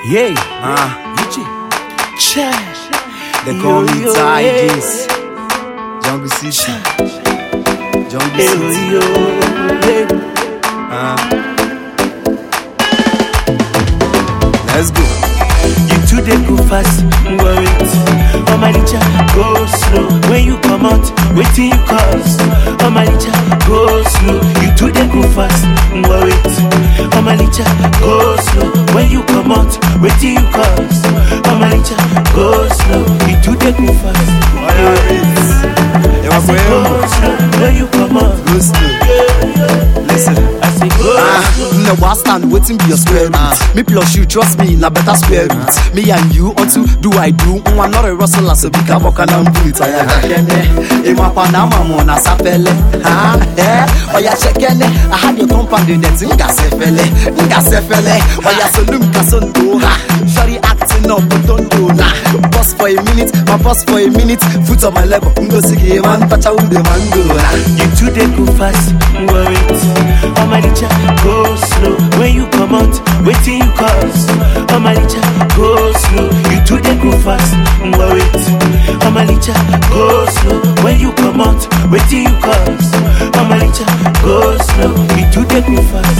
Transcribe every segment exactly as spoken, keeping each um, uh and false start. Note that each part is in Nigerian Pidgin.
Yeah, Ah, Cha. they call me Yo, yo, Tigers. Jungle City. Jungle Yo, City. yo, yeah. Ah. Let's go. You too dey go fast, worry it. Oh my licha, go slow. When you come out, waiting you cause. Oh my licha, go slow. You too dey go fast, worry it. Oh my licha, go slow. When you come out, waiting you cause. Oh my licha, go slow. You too dey go fast. You I are say go well. slow. When you come out, Go slow. Listen. I say go Ah, slow. no one stand waiting be your square root. Me plus you, trust me, na better square root. Me and you, unto do I do? I'm not a rustler, so big up can I'm good. I am a my panama mona sapele. Ah, eh, oh ya checkene. I had your compound in the Zinga Sefele, Inga Sefele, oh ya solum Casondo. Sorry, acting up, but don't do na. Boss for a minute, my boss for a minute. Foot on my level, go see man, touch out the mango. You too dey go fast, worry it. Oh my licha, go slow. When you come out, waiting you cause. Oh my licha, go slow. You too dey go fast, worry it. Oh my licha, go slow. When you come out, waiting you cause. Oh my licha, go slow. You too dey go fast,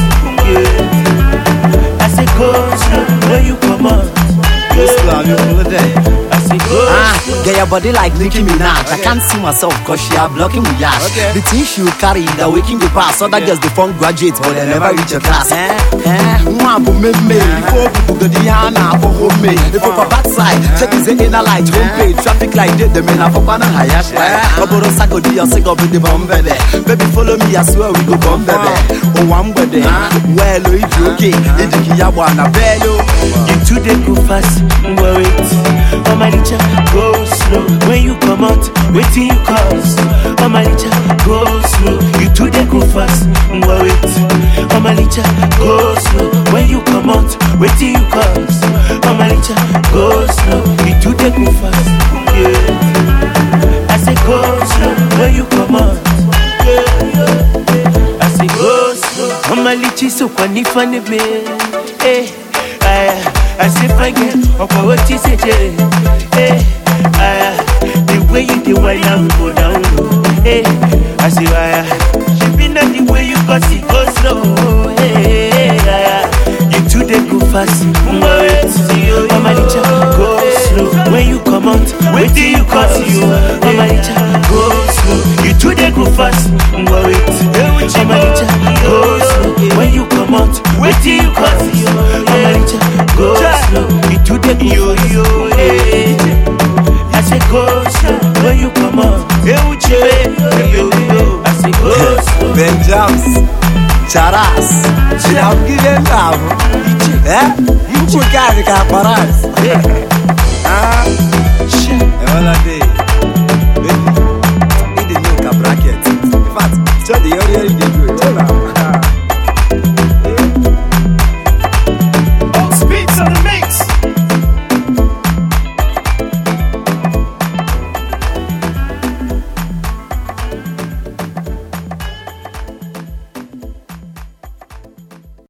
yeah. I say go slow. When you come out, Go slow, I'm your day. I say go Ah, slow. get your body like Nicki Minaj. I can't see myself cause she are blocking me yash. Okay. The things you carry, the waking the pass. Other girls they form graduates, but they never reach your class. Eh, eh, mwabu me me. Before people go the yana for home me. If you for backside, check is the inner light, homepage, traffic light, they men are for banana hayash. Oboro sako di your sing up with the bomb baby. Baby follow me, I swear we go bomb baby. Oh, I'm with it. Well, it's okay. It's the Yawana bello. You too dey go fast, worry it. Oh my licha, go slow. When you come out, waiting you cause. Oh my licha, go slow. You too dey go fast, worry it. Oh my licha, go slow. When you come out, waiting you cause. Oh my licha, go slow. You too dey go fast, yeah. I say go slow. When you come out, yeah. I say go slow. Oh my licha, so funny me, eh. I, I say forget about what you say, hey, uh, the way you do wine and go down low, hey, I say why, she be not the way you got it go slow, hey, uh, you too dey go fast, oh my licha, go slow, when you come out, wait till you cut you, oh my licha, go slow, you too dey go fast, oh my licha, go slow, when you come out, wait till you cut you, oh my licha, go slow, you too dey go fast, hey, I say go slow, when you come out, I say go slow, Ben Jams, Charas, Chinam Given Love, eh? You can't get paras. Ah, shit. all a day.